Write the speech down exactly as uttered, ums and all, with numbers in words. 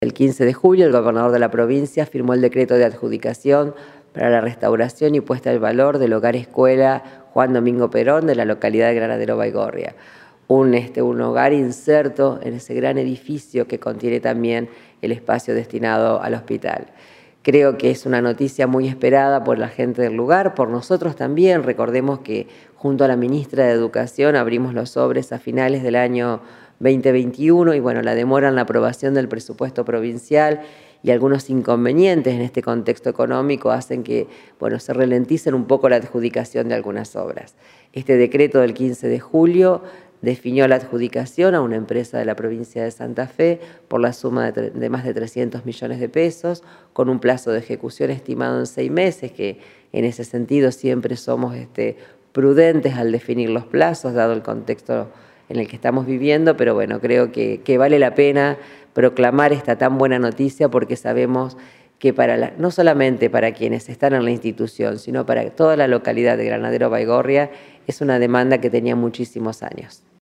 El quince de julio, el gobernador de la provincia firmó el decreto de adjudicación para la restauración y puesta al valor del hogar escuela Juan Domingo Perón de la localidad de Granadero Baigorria. Un, este, un hogar inserto en ese gran edificio que contiene también el espacio destinado al hospital. Creo que es una noticia muy esperada por la gente del lugar, por nosotros también. Recordemos que junto a la ministra de Educación abrimos los sobres a finales del año veinte veintiuno y bueno, la demora en la aprobación del presupuesto provincial y algunos inconvenientes en este contexto económico hacen que bueno, se ralenticen un poco la adjudicación de algunas obras. Este decreto del quince de julio definió la adjudicación a una empresa de la provincia de Santa Fe por la suma de, de más de trescientos millones de pesos, con un plazo de ejecución estimado en seis meses, que en ese sentido siempre somos este, prudentes al definir los plazos, dado el contexto en el que estamos viviendo, pero bueno, creo que, que vale la pena proclamar esta tan buena noticia porque sabemos que para la, no solamente para quienes están en la institución, sino para toda la localidad de Granadero Baigorria, es una demanda que tenía muchísimos años.